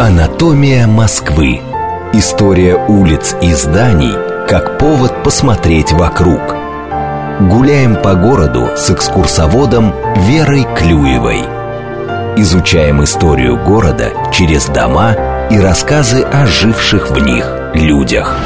Анатомия Москвы. История улиц и зданий как повод посмотреть вокруг. Гуляем по городу с экскурсоводом Верой Клюевой. Изучаем историю города через дома и рассказы о живших в них людях.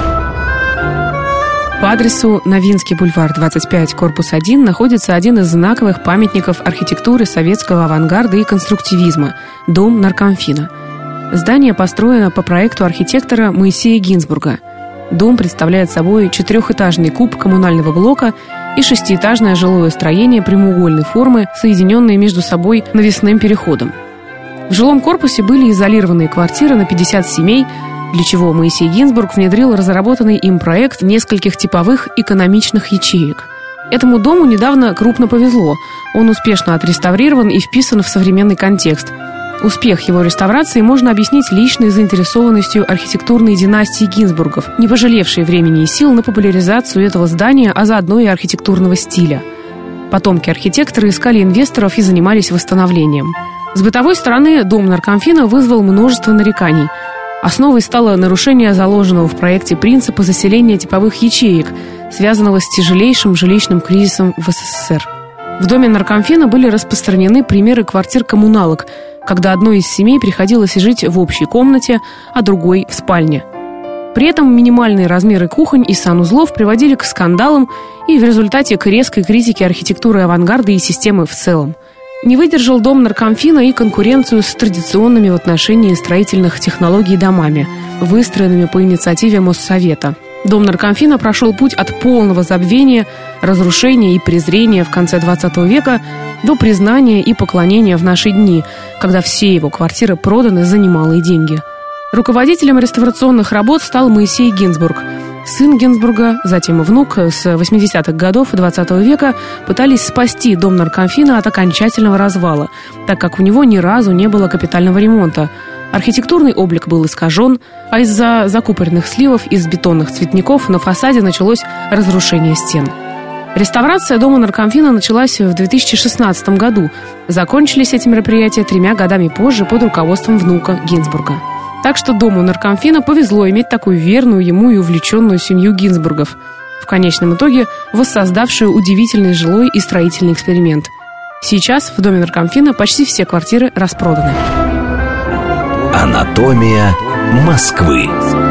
По адресу Новинский бульвар, 25, корпус 1, находится один из знаковых памятников архитектуры советского авангарда и конструктивизма – дом Наркомфина. Здание построено по проекту архитектора Моисея Гинзбурга. Дом представляет собой четырехэтажный куб коммунального блока и шестиэтажное жилое строение прямоугольной формы, соединенные между собой навесным переходом. В жилом корпусе были изолированные квартиры на 50 семей, для чего Моисей Гинзбург внедрил разработанный им проект нескольких типовых экономичных ячеек. Этому дому недавно крупно повезло. Он успешно отреставрирован и вписан в современный контекст. Успех его реставрации можно объяснить личной заинтересованностью архитектурной династии Гинзбургов, не пожалевшей времени и сил на популяризацию этого здания, а заодно и архитектурного стиля. Потомки архитектора искали инвесторов и занимались восстановлением. С бытовой стороны дом Наркомфина вызвал множество нареканий. Основой стало нарушение заложенного в проекте принципа заселения типовых ячеек, связанного с тяжелейшим жилищным кризисом в СССР. В доме Наркомфина были распространены примеры квартир-коммуналок, когда одной из семей приходилось жить в общей комнате, а другой в спальне. При этом минимальные размеры кухонь и санузлов приводили к скандалам и в результате к резкой критике архитектуры авангарда и системы в целом. Не выдержал дом Наркомфина и конкуренцию с традиционными в отношении строительных технологий домами, выстроенными по инициативе Моссовета. Дом Наркомфина прошел путь от полного забвения, разрушения и презрения в конце XX века до признания и поклонения в наши дни, когда все его квартиры проданы за немалые деньги. Руководителем реставрационных работ стал Моисей Гинзбург. Сын Гинзбурга, затем и внук, с 80-х годов XX века пытались спасти дом Наркомфина от окончательного развала, так как у него ни разу не было капитального ремонта. Архитектурный облик был искажен, а из-за закупоренных сливов из бетонных цветников на фасаде началось разрушение стен. Реставрация дома Наркомфина началась в 2016 году. Закончились эти мероприятия 3 годами позже под руководством внука Гинзбурга. Так что дому Наркомфина повезло иметь такую верную ему и увлеченную семью Гинзбургов, в конечном итоге воссоздавшую удивительный жилой и строительный эксперимент. Сейчас в доме Наркомфина почти все квартиры распроданы. Анатомия Москвы.